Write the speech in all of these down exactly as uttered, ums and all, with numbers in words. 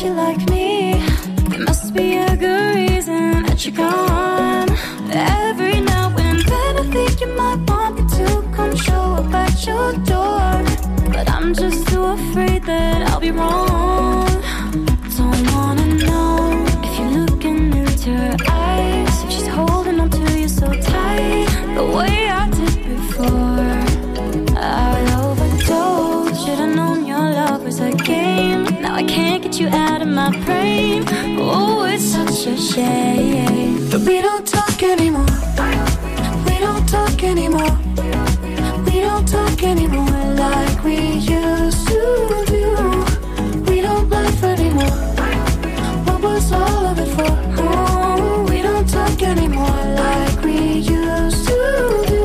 like you like me. There must be a good reason that you're gone. Every now and then I think you might want me to come show up at your door, but I'm just too afraid that I'll be wrong. Don't wanna know if you're looking into her eyes, if she's holding on to you so tight, the way I did before. I overdosed, should've known your love was a game. Now I can't get you out of my brain. Oh, it's such a shame that we don't talk anymore. We don't talk anymore. We don't talk anymore like we used to do. We don't laugh anymore. What was all of it for? Oh, we don't talk anymore like we used to do.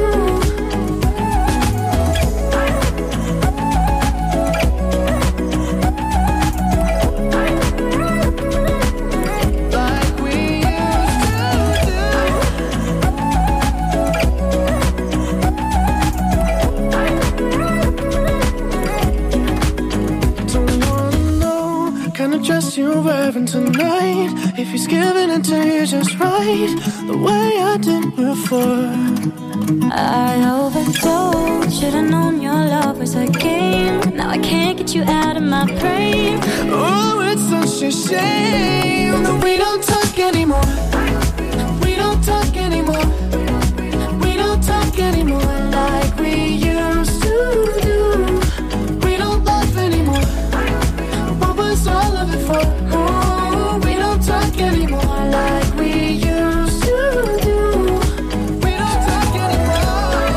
Dress you're wearing tonight, if he's giving it to you just right, the way I did before. I overdosed, should've known your love was a game. Now I can't get you out of my brain. Oh, it's such a shame that we don't talk anymore. We don't talk anymore. We don't talk anymore like we used to do. We don't laugh anymore. All of it for, oh, we don't talk anymore like we used to do. We don't talk anymore.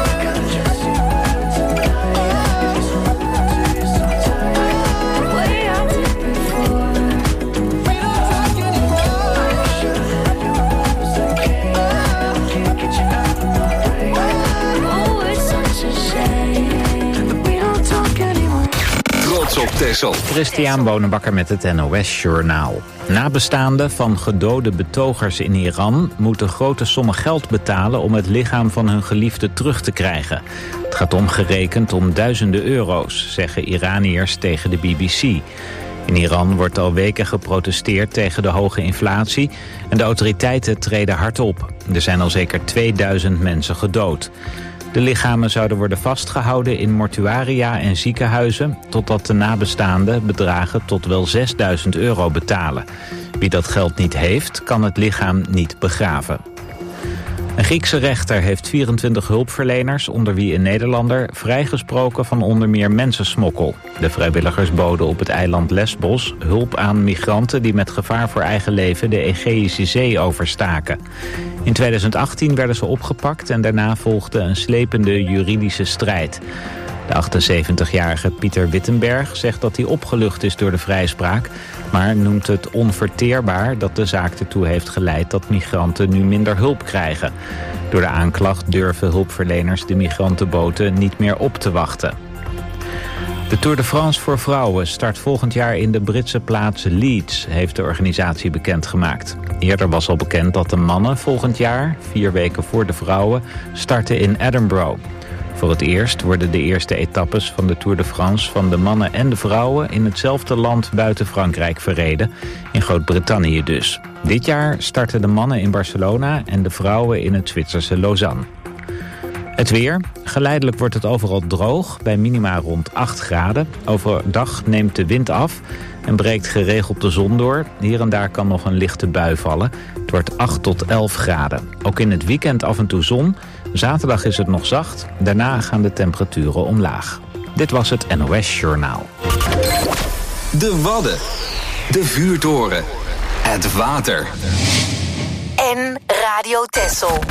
The way I did before. We don't talk anymore. Can't get you out of my brain. Oh, it's such a shame that we don't talk anymore. Trots op Texel. Christian Bonenbakker met het N O S-journaal. Nabestaanden van gedode betogers in Iran moeten grote sommen geld betalen om het lichaam van hun geliefde terug te krijgen. Het gaat omgerekend om duizenden euro's, zeggen Iraniërs tegen de B B C. In Iran wordt al weken geprotesteerd tegen de hoge inflatie en de autoriteiten treden hard op. Er zijn al zeker tweeduizend mensen gedood. De lichamen zouden worden vastgehouden in mortuaria en ziekenhuizen, totdat de nabestaanden bedragen tot wel zesduizend euro betalen. Wie dat geld niet heeft, kan het lichaam niet begraven. Een Griekse rechter heeft vierentwintig hulpverleners, onder wie een Nederlander, vrijgesproken van onder meer mensensmokkel. De vrijwilligers boden op het eiland Lesbos hulp aan migranten die met gevaar voor eigen leven de Egeïsche Zee overstaken. In tweeduizend achttien werden ze opgepakt en daarna volgde een slepende juridische strijd. De achtenzeventigjarige Pieter Wittenberg zegt dat hij opgelucht is door de vrijspraak, maar noemt het onverteerbaar dat de zaak ertoe heeft geleid dat migranten nu minder hulp krijgen. Door de aanklacht durven hulpverleners de migrantenboten niet meer op te wachten. De Tour de France voor vrouwen start volgend jaar in de Britse plaats Leeds, heeft de organisatie bekendgemaakt. Eerder was al bekend dat de mannen volgend jaar, vier weken voor de vrouwen, starten in Edinburgh. Voor het eerst worden de eerste etappes van de Tour de France van de mannen en de vrouwen in hetzelfde land buiten Frankrijk verreden, in Groot-Brittannië dus. Dit jaar starten de mannen in Barcelona en de vrouwen in het Zwitserse Lausanne. Het weer. Geleidelijk wordt het overal droog, bij minima rond acht graden. Overdag neemt de wind af en breekt geregeld de zon door. Hier en daar kan nog een lichte bui vallen. Het wordt acht tot elf graden. Ook in het weekend af en toe zon. Zaterdag is het nog zacht. Daarna gaan de temperaturen omlaag. Dit was het N O S-journaal. De Wadden. De vuurtoren. Het water. En Radio Texel.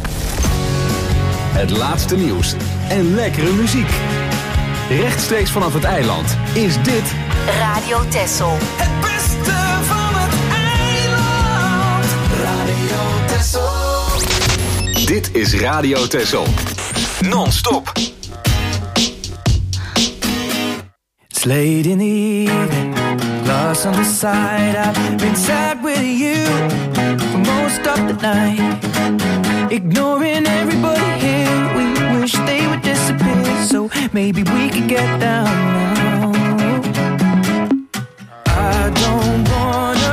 Het laatste nieuws en lekkere muziek. Rechtstreeks vanaf het eiland is dit Radio Texel. Het beste van het eiland. Radio Texel. Dit is Radio Texel. Non-stop. It's late in the evening. Glass on the side. I've been sad with you for most of the night. Ignoring everybody here, we wish they would disappear, so maybe we could get down now. I don't wanna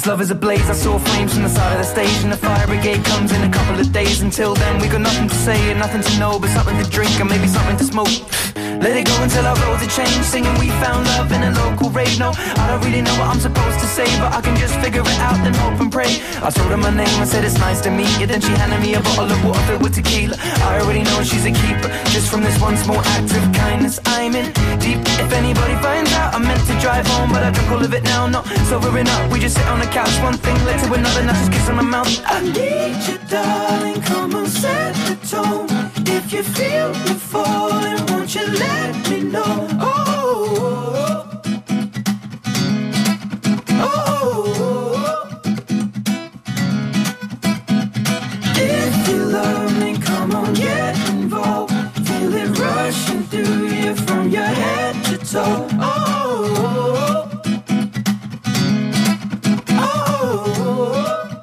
love is ablaze. I saw flames from the side of the stage, and the fire brigade comes in a couple of days. Until then, we got nothing to say and nothing to know, but something to drink and maybe something to smoke. Let it go until our roads are changed. Singing we found love in a local rave. No, I don't really know what I'm supposed to say, but I can just figure it out and hope and pray. I told her my name, I said it's nice to meet you. Then she handed me a bottle of water filled with tequila. I already know she's a keeper, just from this one small act of kindness. I'm in deep. If anybody finds out, I meant to drive home, but I drunk all of it now. Not sobering up, we just sit on the couch. One thing led to another, now just kiss on my mouth. I need you, darling, come on, set the tone. If you feel me falling, won't you let me know? Oh, oh, oh. If you love me, come on, get involved. Feel it rushing through you from your head to toe. Oh, oh, oh.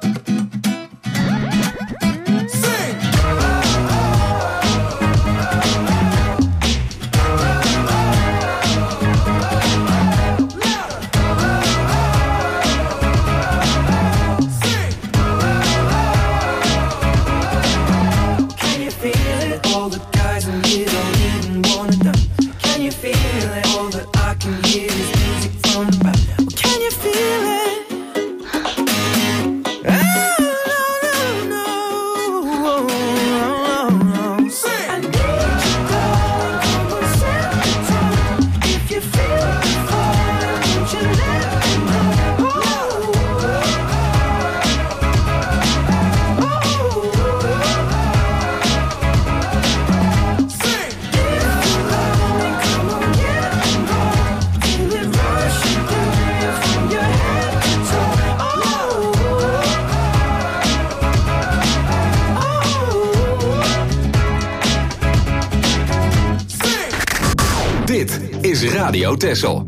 Radio Texel.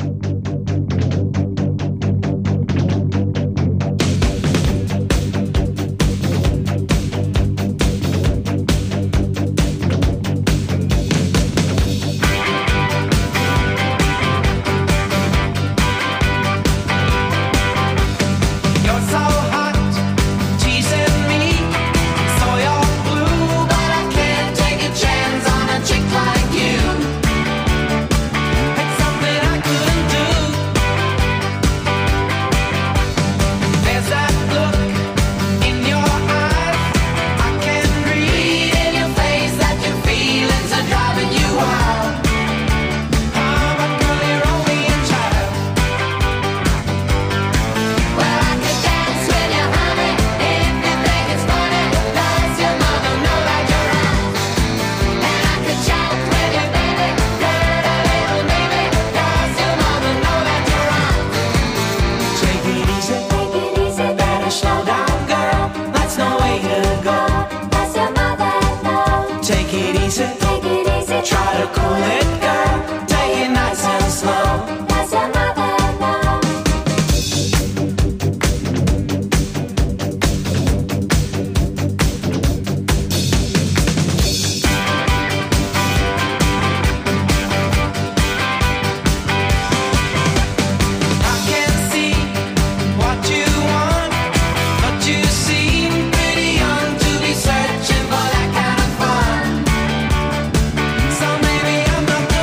I'm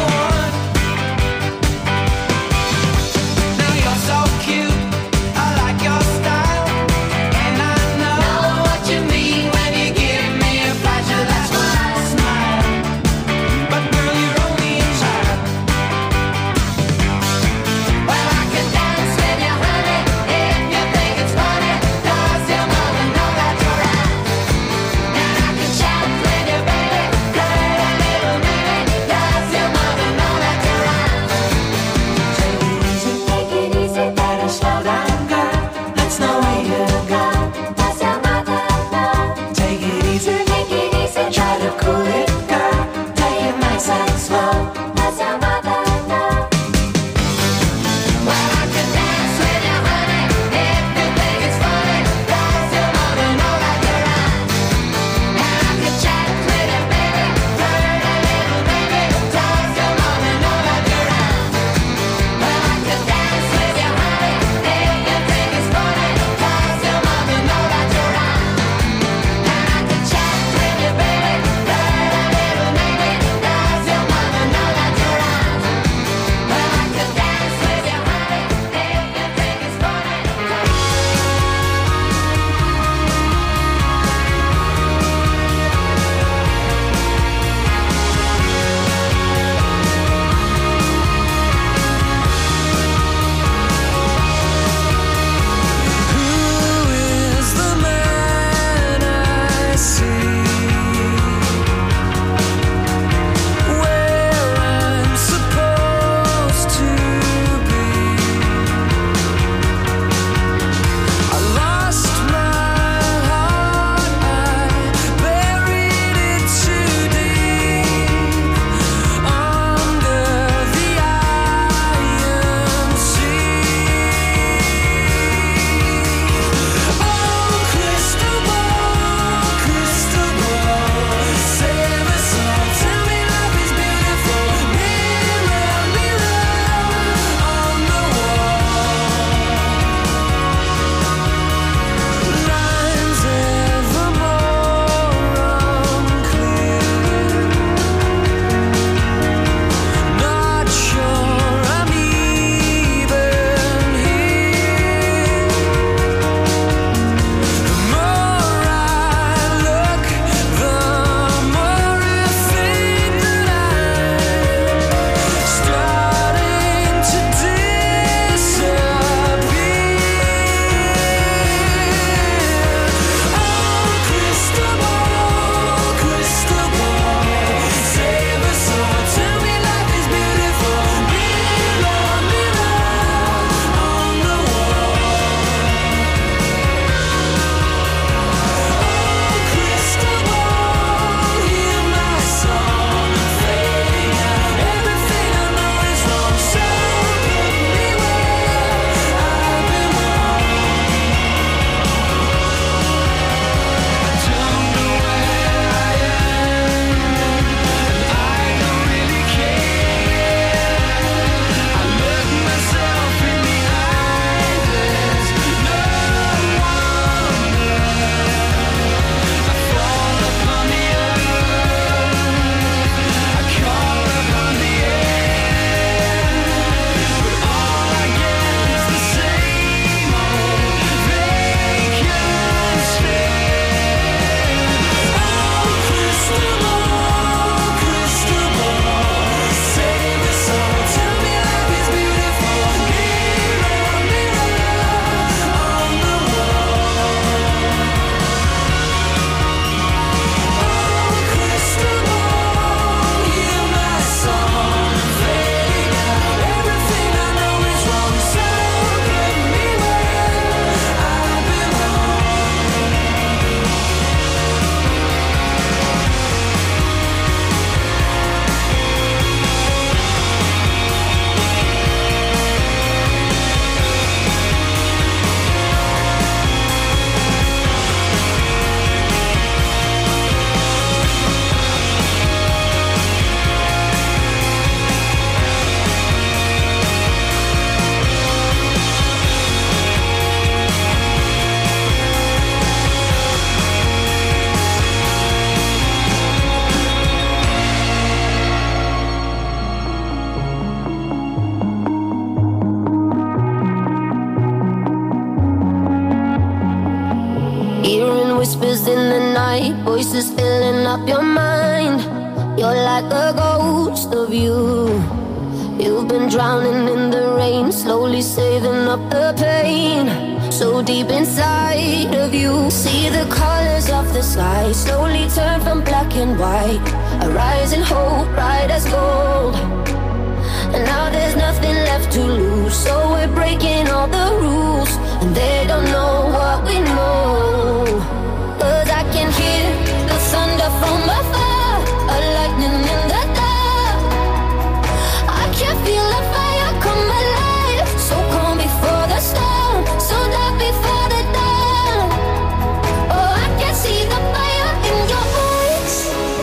whispers in the night, voices filling up your mind. You're like a ghost of you. You've been drowning in the rain, slowly saving up the pain. So deep inside of you, see the colors of the sky slowly turn from black and white. A rising hope, bright as gold. And now there's nothing left to lose, so we're breaking all the rules. And they don't know what we know. Cause I can hear the thunder from afar, a lightning in the dark. I can feel the fire come alive, so calm before the storm, so dark before the dawn. Oh, I can see the fire in your eyes,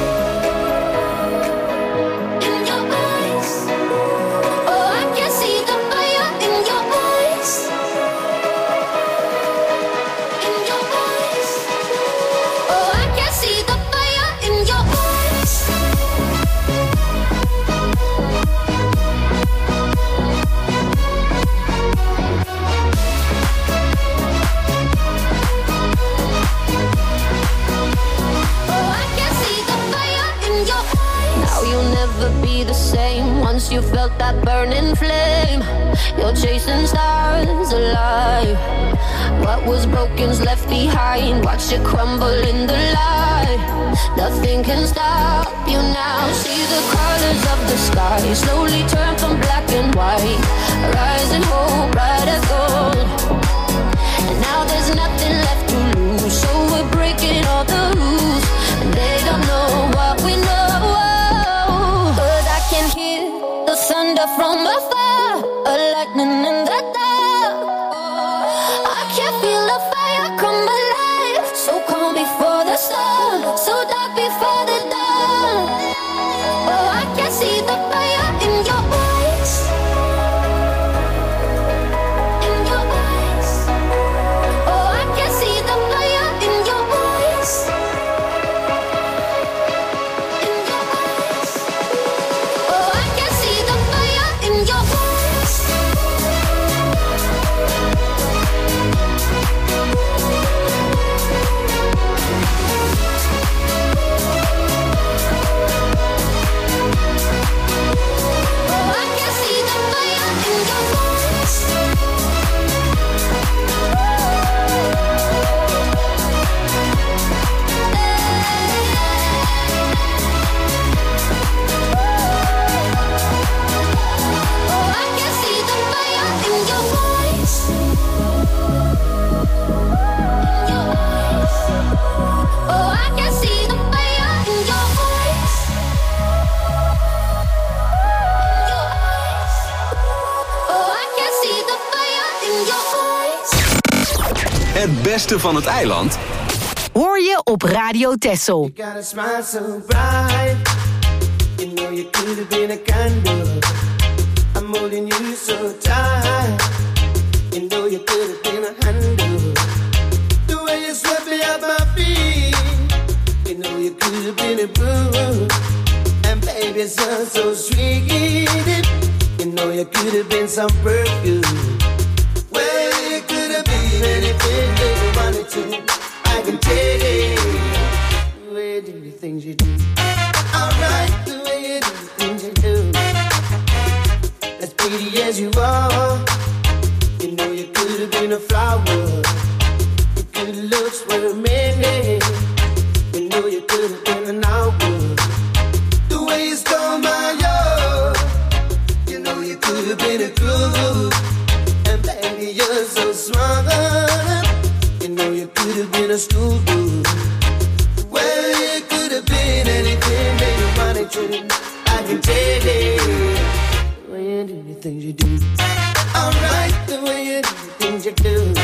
in your eyes. Oh, I can see the fire in your eyes, in your eyes. Oh, I can see the fire in your eyes. Now you'll never be the same. Once you felt that burning flame, you're chasing stars alive. What was broken's left behind. Watch it crumble in the light. Nothing can stop you now. See the colors of the sky slowly turn from black and white. Rising hope, bright as gold. And now there's nothing left to lose, so we're breaking all the rules. And they don't know what we know. Cause I can hear the thunder from afar, a lightning in the dark. I can feel the fire come alive, so calm before the storm, so dark before the dawn. Oh, I can see the fire in your eyes, in your eyes. Oh, I can see the fire in your eyes, in your eyes. Oh, I can see the fire in your eyes. Oh, I can see the fire in your eyes. Oh, I can see the fire in your eyes. Your eyes. Oh, I can see the fire in your eyes. Your eyes. Oh, I can see the fire in your eyes. Het beste van het eiland Hoor je op Radio Texel. You got a smile so bright. You know you could have been a candle. I'm holding you so tight. You know you could have been a handle. The way you swept me off my feet. You know you could have been a boo. And baby, it sounds so sweet. You know you could have been some perfume. Well, you could have been anything that you wanted to. I can take it. The way you do the things you do. Alright, the way you do the things you do. As pretty as you are, you know you could have been a flower. Your good looks were a minute. You know you could have been an hour. The way you stole my heart, you know you could have been a groove. And baby, you're so smart. You know you could have been a school boo. Well, you could have been anything that you wanted to. I can take it. The way you do the things you do. Alright, the way you do the things you do.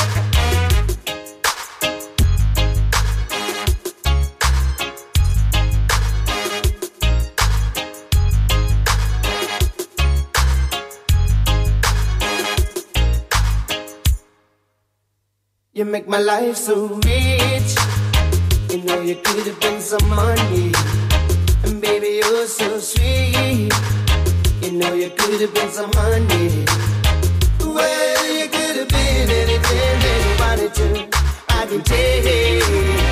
You make my life so rich. You know you could have been some money. And baby, you're so sweet. You know you could have been some honey. Well, you could have been anything that you wanted to. I can take it.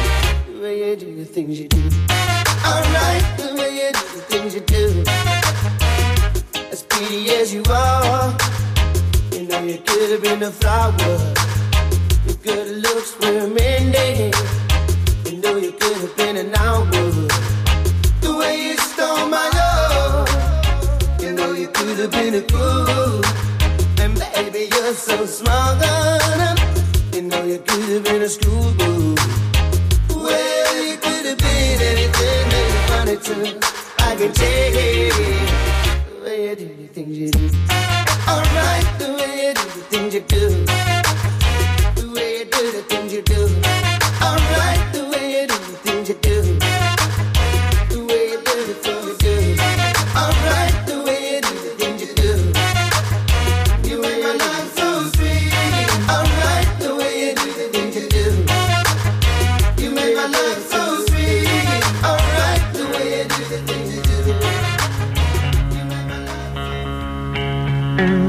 you could have been a flower. Your good looks were mending. You know you could have been an hour. The way you stole my love. You know you could have been a fool. And baby, you're so smart. You know you could have been a schoolboy. Well, you could have been anything that you wanted to. I can take it. The way you do the things you do. Alright, the way you do the things you do. The way you do the things you do. Alright, the way you do the things you do. The way you do the things you do. Alright, the way you do the things you do. You make my life so sweet. Alright, the way you do the things you do. You make my life so sweet. Alright, the way you do the things you do. You make my life.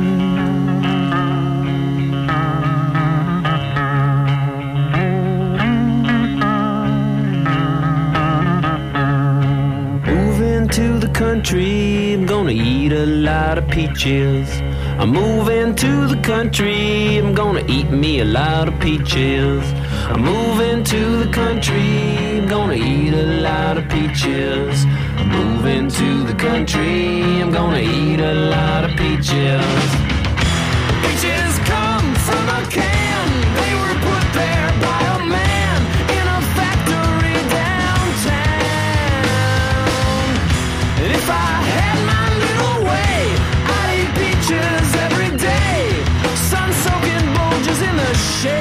Country, I'm gonna eat a lot of peaches. I'm moving to the country, I'm gonna eat me a lot of peaches. I'm moving to the country, I'm gonna eat a lot of peaches. I'm moving to the country, I'm gonna eat a lot of peaches. Peaches come from a can, they were put there by a man in a factory downtown. And if I had my little way, I'd eat peaches every day. Sun-soaking bulges in the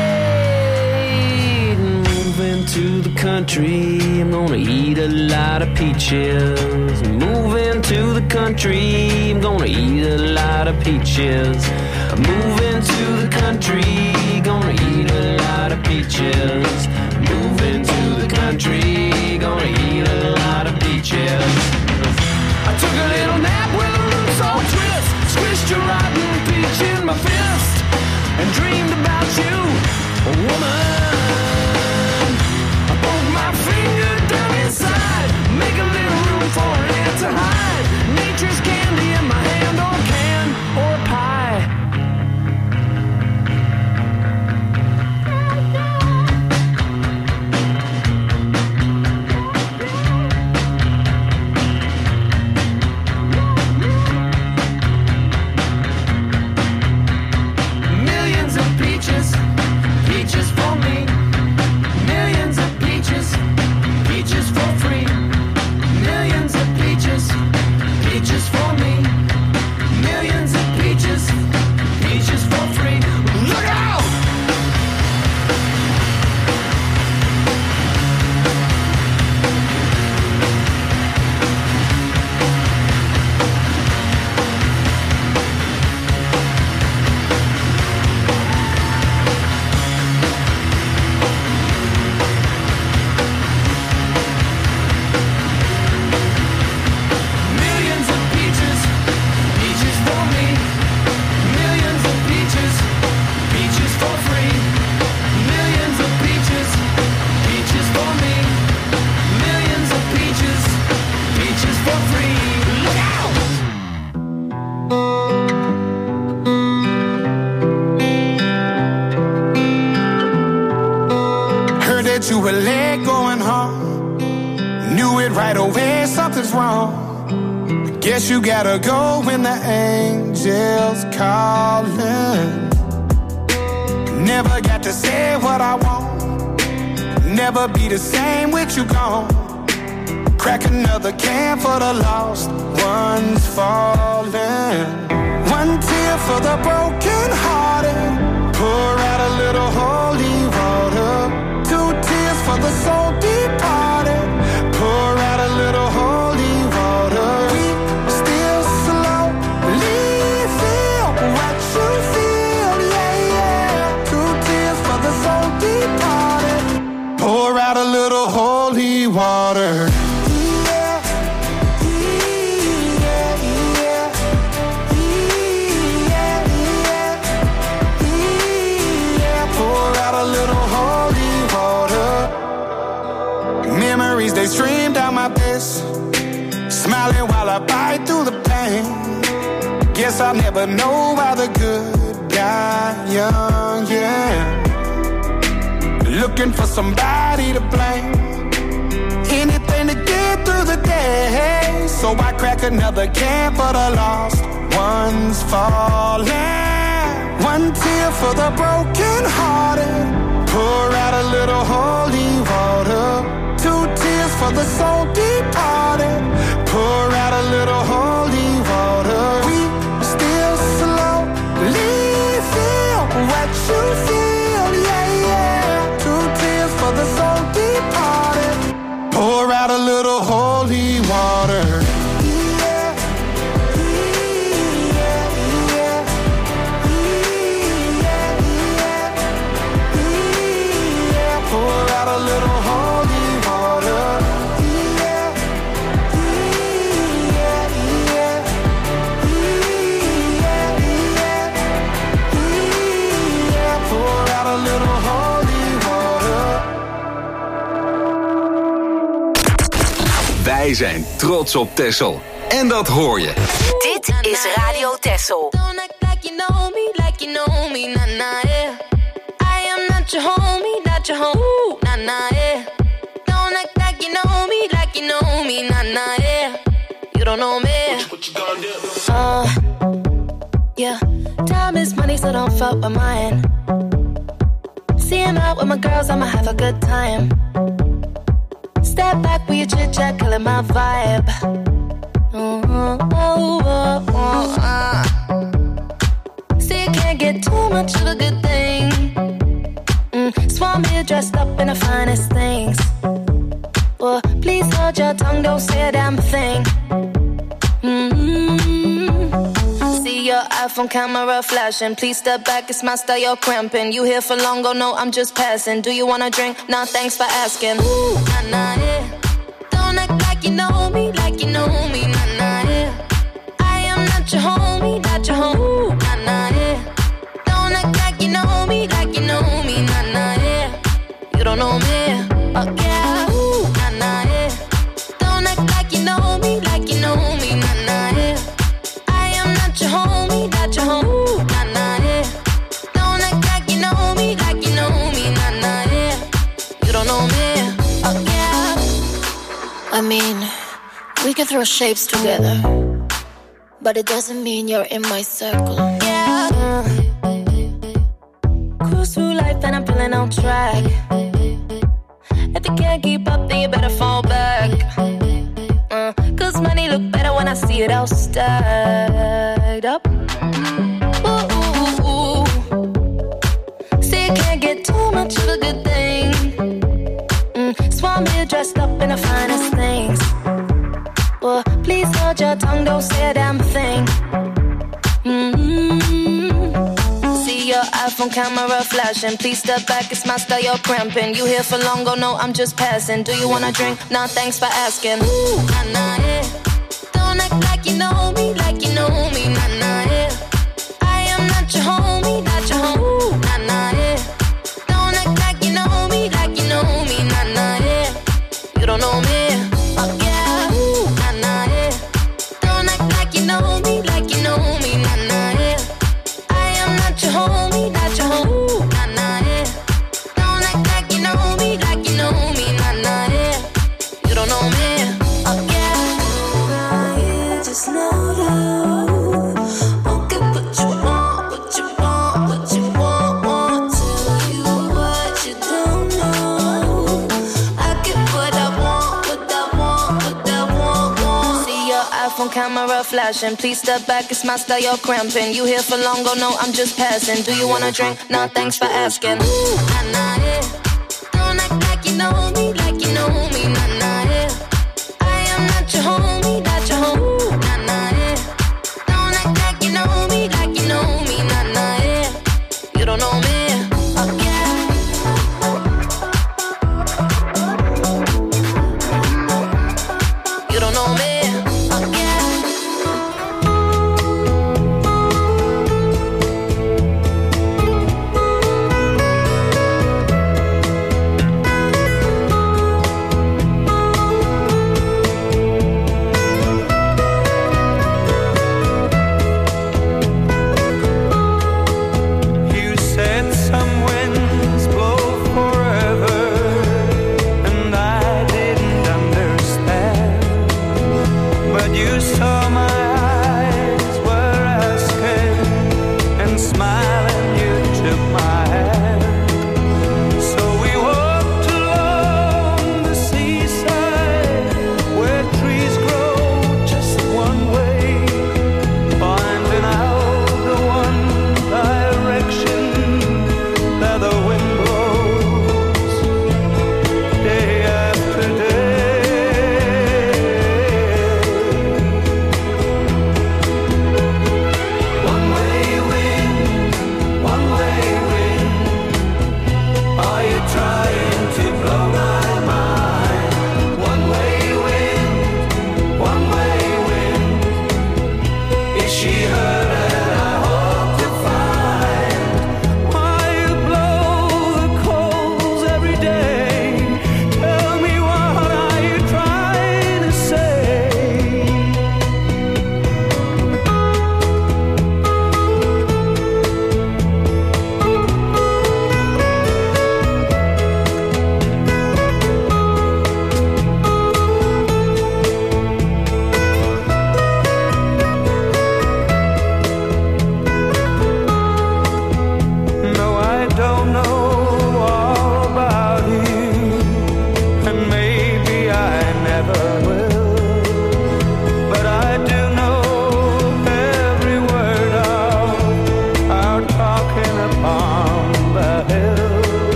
shade. Moving to the country, I'm gonna eat a lot of peaches. Moving to the country, I'm gonna eat a lot of peaches. Moving to the country, gonna eat a lot of peaches. Moving to the country, gonna eat a lot of peaches. I took a little nap with a roots all twist, squished a rotten peach in my fist, and dreamed about you, a woman. I poked my finger down inside, make a little room for an ant to hide. Nature's candy in my hand, or can, or pie. You were late going home, knew it right away, something's wrong. Guess you gotta go when the angel's calling. Never got to say what I want, never be the same with you gone. Crack another can for the lost ones falling. One tear for the broken hearted, pour out a little holy water. Two tears for the soul departed, pour out a little holy water. We still slowly feel what you feel, yeah, yeah. Two tears for the soul departed, pour out a little holy water. They stream down my face, smiling while I bite through the pain. Guess I'll never know why the good guys young, yeah. Looking for somebody to blame. Anything to get through the day. So I crack another can for the lost ones falling. One tear for the broken hearted. Pour out a little holy water. Two tears for the soul departed. Pour out a little holy water. We still slowly feel what you feel, yeah, yeah. Two tears for the soul departed. Pour out a little holy water. Wij zijn trots op Texel. En dat hoor je. Dit is Radio Texel. Don't act like you know me, like you know me, nah nah yeah. I am not your homie, not your homie, nah nah yeah. Don't act like you know me, like you know me, nah nah yeah. You don't know me. What you, what you gonna do? Uh, yeah. Time is money, so don't fuck with mine. Seeing out with my girls, I'ma have a good time. Step back with your chit chat, killing my vibe. Oh, oh, oh, oh, uh. See, you can't get too much of a good thing. Mm, Swan me dressed up in the finest things. Well, please hold your tongue, don't say a damn thing. Mm-hmm. See your iPhone camera flashing. Please step back, it's my style, you're cramping. You here for long, go no, I'm just passing. Do you wanna drink? Nah, thanks for asking. Ooh, nah, nah, yeah. Don't act like you know me, like you know me, nah, nah, yeah. I am not your homie, not your homie, nah, nah, yeah. Don't act like you know me, like you know me, nah, nah, yeah. You don't know me, oh yeah, ooh, nah, nah, yeah. Don't act like you know me, like you know me, nah, nah, yeah. I am not your homie, not your homie, nah, nah, yeah. Don't act like you know me, like you know me, nah, nah, yeah. You don't know me, oh yeah. I mean, we can throw shapes together, but it doesn't mean you're in my circle. Yeah. Uh, cruise through life and I'm feeling on track. If you can't keep up, then you better fall back. Uh, Cause money look better when I see it all stacked up. Ooh, ooh, ooh. See, you can't get too much of a good thing. Mm, Swan me dressed up in the finest things. Well, please hold your tongue, don't say a damn thing. Mm-hmm. See your iPhone camera flashing. Please step back, it's my style, you're cramping. You here for long, go no, I'm just passing. Do you wanna drink? Nah, thanks for asking. Ooh, nah, nah, yeah. Don't act like you know me, like you know me, nah, nah, yeah. I am not your homie, not your homie, nah, nah, yeah. Don't act like you know me, like you know me, nah, nah, yeah. You don't know me, oh yeah, ooh, nah, nah, yeah. Don't act like you know me, like you know me, nah, nah, yeah. I am not your homie, not your homie, nah, nah, yeah. Don't act like you know me, like you know me, nah, nah, yeah. You don't know me, oh yeah. You just know that won't get what you want, what you want, what you want, want. Tell you what you don't know. I get what I want, what I want, what I want, want. See your iPhone camera flashing. Please step back, it's my style, you're cramping. You here for long, go no, I'm just passing. Do you wanna drink? Nah, thanks for asking. Ooh, nah, nah, yeah. Don't act like you know me, like you know me, nah, nah, yeah. I am not your homie, not your homie, nah, nah, yeah. Don't act like you know me, like you know me, nah, nah, yeah. You don't know me, oh yeah. You don't know me, oh yeah.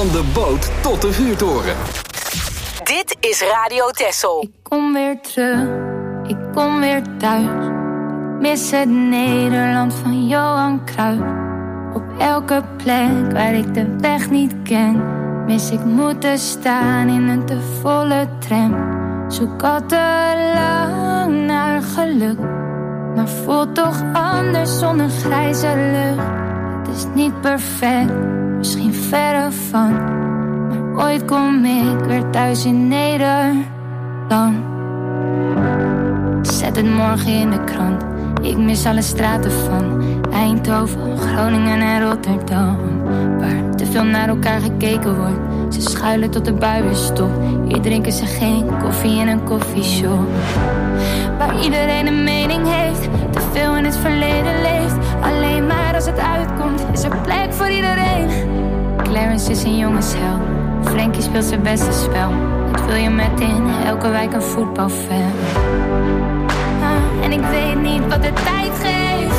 Van de boot tot de vuurtoren. Dit is Radio Texel. Ik kom weer terug, ik kom weer thuis. Ik mis het Nederland van Johan Cruijff. Op elke plek waar ik de weg niet ken, mis ik moeten staan in een te volle tram. Zoek al te lang naar geluk, maar voelt toch anders zonder grijze lucht. Het is niet perfect, misschien verre van, maar ooit kom ik weer thuis in Nederland. Zet het morgen in de krant, ik mis alle straten van Eindhoven, Groningen en Rotterdam, waar te veel naar elkaar gekeken wordt. Ze schuilen tot de bui weer stopt. Hier drinken ze geen koffie in een koffieshop, waar iedereen een mening heeft, te veel in het verleden leeft. Alleen maar als het uitkomt is er plek voor iedereen. Clarence is een jongensheld, Frankie speelt zijn beste spel. Dat wil je met in elke wijk een voetbalfan. Ah, en ik weet niet wat de tijd geeft,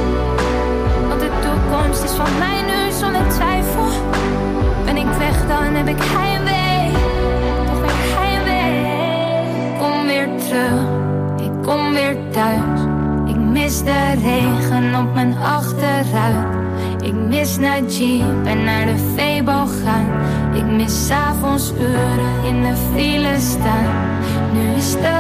want de toekomst is van mij nu zonder twijfel. Ben ik weg dan heb ik heimwee, toch weer heimwee. Ik kom weer terug, ik kom weer thuis. Ik mis de regen op mijn achteruit. Ik mis naar Jeep en naar de Febo gaan. Ik mis 's avonds uren in de file staan. Nu is de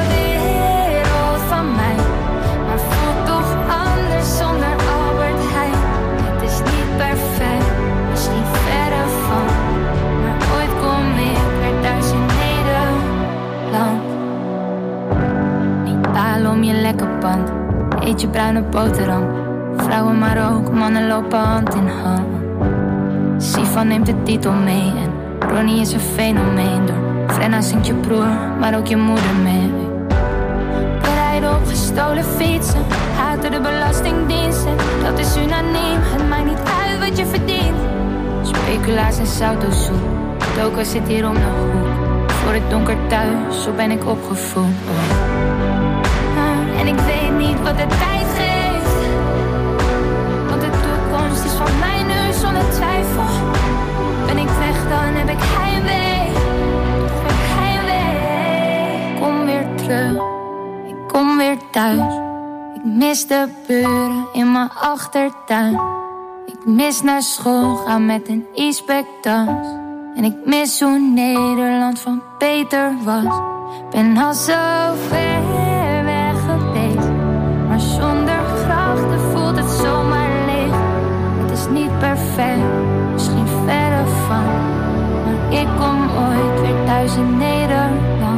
wereld van mij, maar voelt toch anders zonder Albert Heijn. Het is niet perfect, misschien verre van, maar ooit kom ik weer thuis in Nederland. Niet balen om je lekker pand, eet je bruine boterham. Vrouwen maar ook, mannen lopen hand in hand. Sivan neemt de titel mee en Ronnie is een fenomeen. Door Frenna zingt je broer, maar ook je moeder mee. We rijden op gestolen fietsen, haten de belastingdiensten. Dat is unaniem, het maakt niet uit wat je verdient. Speculaas en sautosoep, Toko zit hier om de hoek. Voor het donker thuis, zo ben ik opgevoed. Oh. Ah, en ik weet niet wat de tijd geeft, want de toekomst is van mij nu zonder twijfel. Ben ik weg dan heb ik heimwee, toch weer heimwee. Ik kom weer terug, ik kom weer thuis. Ik mis de buren in mijn achtertuin. Ik mis naar school gaan met een e-spectas. En ik mis hoe Nederland van Peter was. Ben al zo ver weg geweest, maar zonder grachten voelt het zomaar leeg. Het is niet perfect, misschien verre van, maar ik kom ooit weer thuis in Nederland.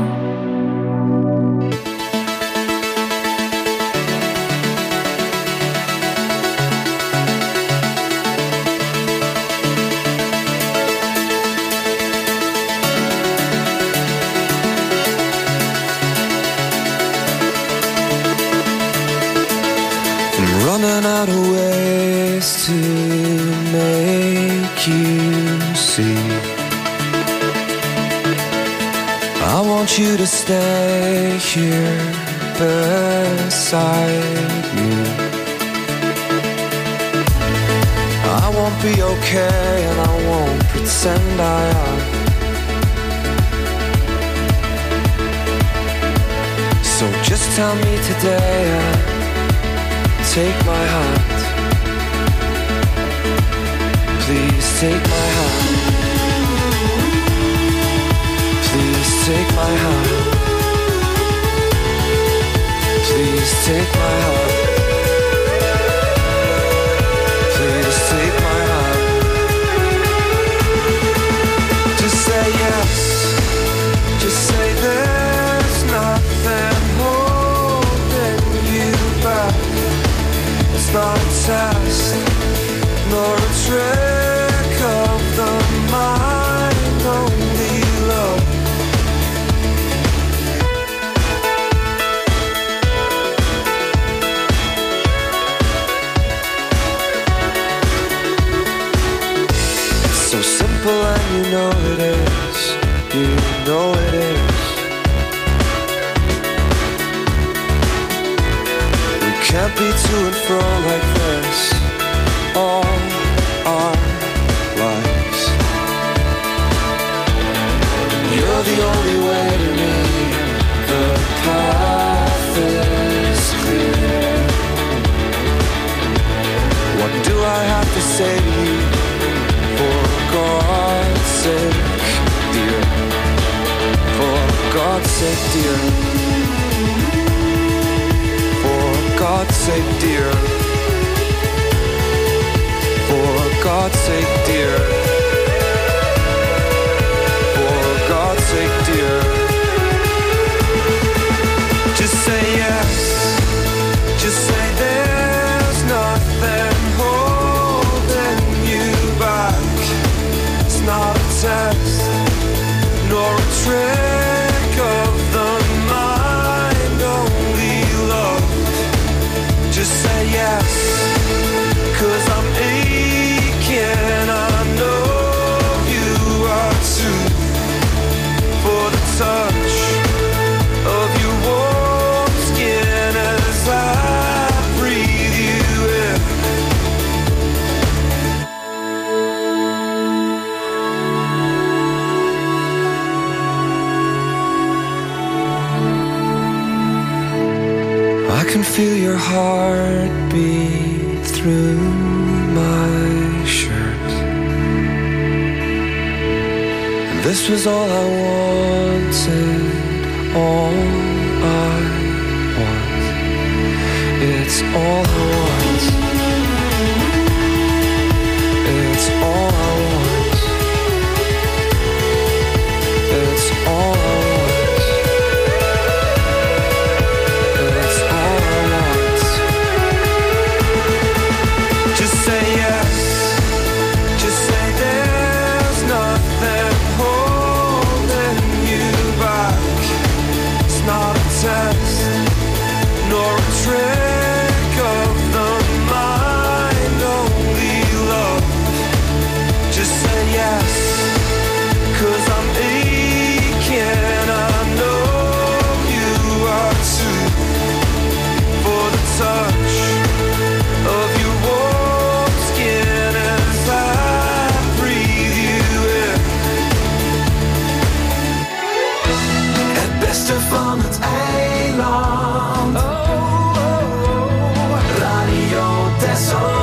Running out of ways to make you see. I want you to stay here beside me. I won't be okay and I won't pretend I am. So just tell me today and take my hand. Please take my hand. Please take my hand. Please take my hand. Please take my hand. Just say yes. Just say there's nothing holding you back. It's not a test, nor a trick of the mind, only love. It's so simple and you know it is, you know it is. Can't be to and fro like this all our lives. God's sake, dear. For God's sake, dear. For God's sake, dear. For God's sake, dear. Just say yes. Just say there's nothing holding you back. It's not a test, nor a trick of the mind, only love. Just say yes, 'cause I'm aching, I know you are too. For the touch of your warm skin as I breathe you in. I can feel your heartbeat through my shirt. And this was all I wanted, all I want. It's all I want. It's all I want. It's all I want. It's all I want. Just say yes. Just say there's nothing holding you back. It's not a test, nor a trick of the mind, only love. Just say yes, 'cause I'm aching, I know you are too. For the touch of your warm skin as I breathe you in. Het beste van het eiland. Oh, oh, oh. Radio Texel.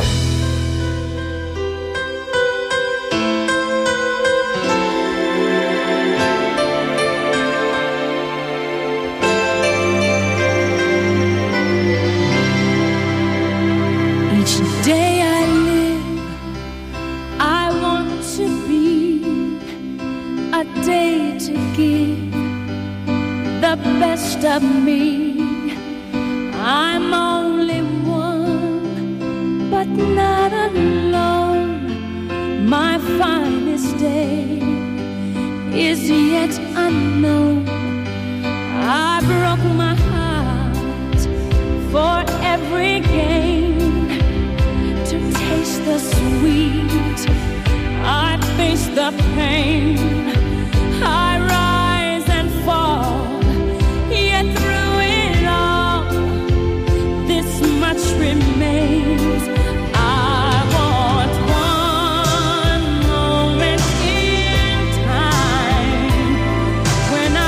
Each day I live, I want to be a day to give the best of me. I'm only one, but not alone. My finest day is yet unknown. I broke my heart for every gain, to taste the sweet. I face the pain. I rise and fall, yet through it all, this much remains. I want one moment in time when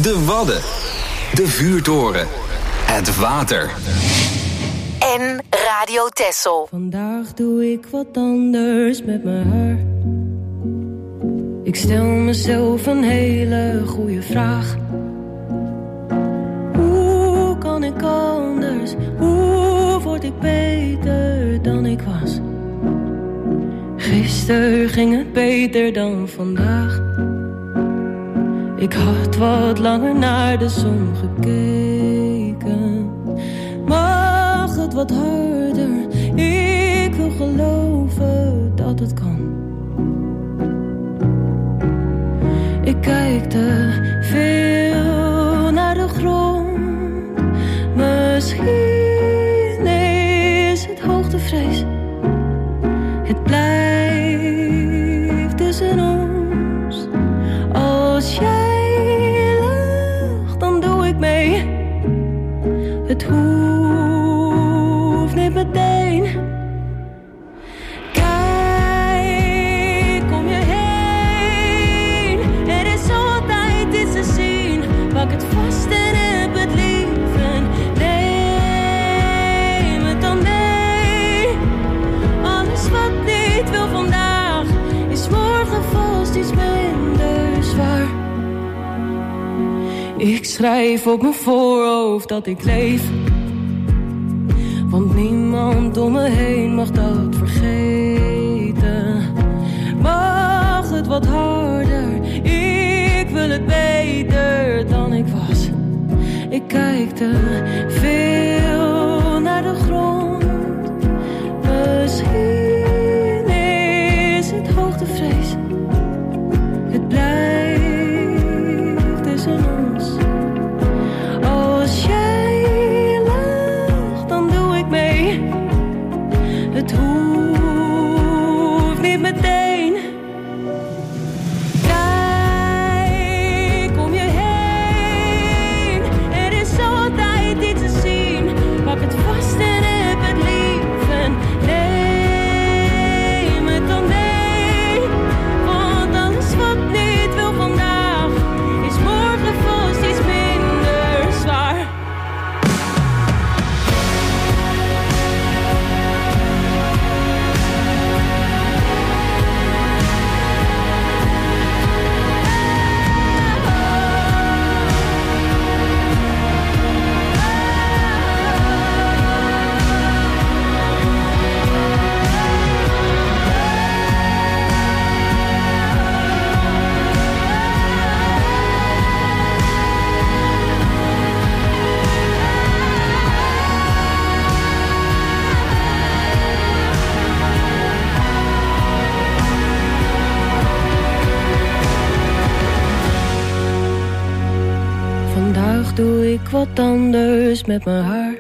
de Wadden, de vuurtoren, het water. En Radio Texel. Vandaag doe ik wat anders met mijn haar. Ik stel mezelf een hele goede vraag. Hoe kan ik anders? Hoe word ik beter dan ik was? Gisteren ging het beter dan vandaag. Ik had wat langer naar de zon gekeken. Mag het wat harder? Ik wil geloven dat het kan. Ik kijk te veel naar de grond. Misschien is het hoogtevrees. Het blijft tussen ons. Als jij lacht, dan doe ik mee. Het hoeft niet meteen. Kijk om je heen. Er is altijd iets te zien. Pak het vast en heb het lief. En neem het dan mee. Alles wat niet wil vandaag is morgen vast iets minder zwaar. Ik schrijf op mijn voorhoofd dat ik leef. Want niemand om me heen mag dat vergeten. Mag het wat harder? Ik wil het beter dan ik was. Ik kijk te veel naar de grond. Misschien is het hoogtevrees. Het blijft tussen ons. Als jij lacht, dan doe ik mee. Het hoeft niet meteen. Kijk om je heen. Er is altijd iets te zien. Pak het vast en heb het lief. En neem het dan mee. Want alles wat niet wil vandaag is morgen vast iets minder zwaar. Vandaag doe ik wat anders met mijn haar.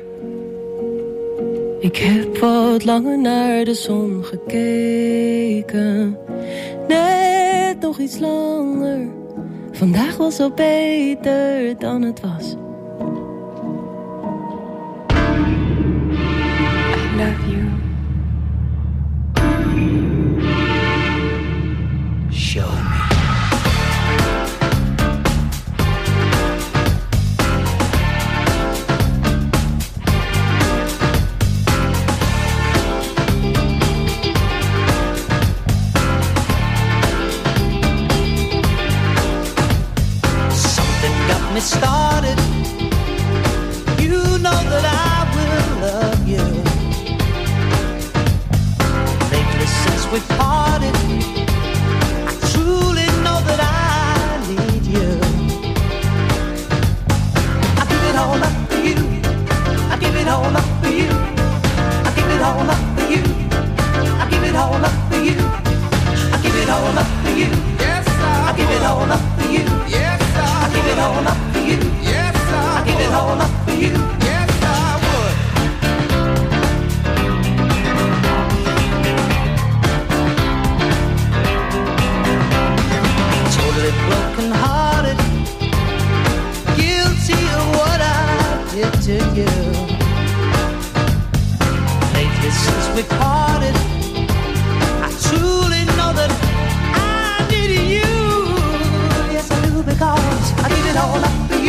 Ik heb wat langer naar de zon gekeken. Net nog iets langer. Vandaag was al beter dan het was. I love you. Show me. Started, you know that I will love you. Lately since we parted, I truly know that I need you. I give it all up for you. I give it all up for you. I give it all up for you. I give it all up for you. I give it all up for you. Yes, I give it all up for you. Yes, I give it all up for you. Yes, I give it all up for you. Yes, I would. Totally broken hearted, guilty of what I did to you. Lately since we parted, I truly know that I need you. Yes, I do, because I give it all up for you.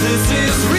this is real.